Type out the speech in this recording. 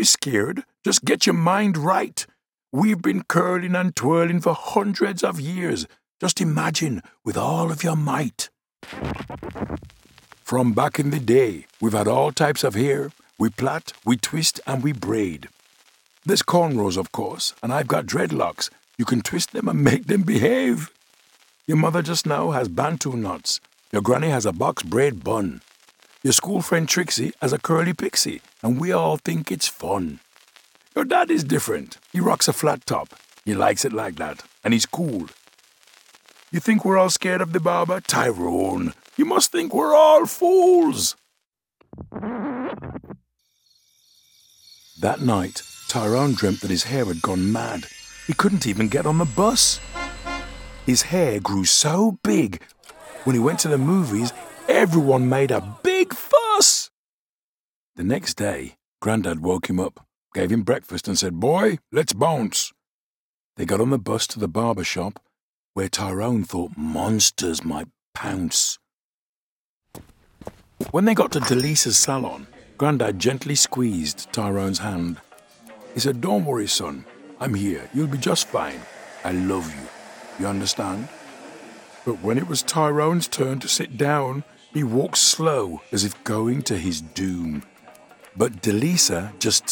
scared. Just get your mind right. We've been curling and twirling for hundreds of years. Just imagine with all of your might. From back in the day, we've had all types of hair. We plait, we twist, and we braid. There's cornrows, of course, and I've got dreadlocks. You can twist them and make them behave. Your mother just now has bantu knots. Your granny has a box braid bun. Your school friend Trixie has a curly pixie, and we all think it's fun. Your dad is different. He rocks a flat top. He likes it like that, and he's cool. You think we're all scared of the barber? Tyrone, you must think we're all fools. That night, Tyrone dreamt that his hair had gone mad. He couldn't even get on the bus. His hair grew so big. When he went to the movies, everyone made a big fuss. The next day, Grandad woke him up, gave him breakfast and said, "Boy, let's bounce." They got on the bus to the barber shop, where Tyrone thought monsters might pounce. When they got to Delisa's salon, Grandad gently squeezed Tyrone's hand. He said, "Don't worry, son. I'm here. You'll be just fine. I love you. You understand?" But when it was Tyrone's turn to sit down, he walked slow, as if going to his doom. But Delisa just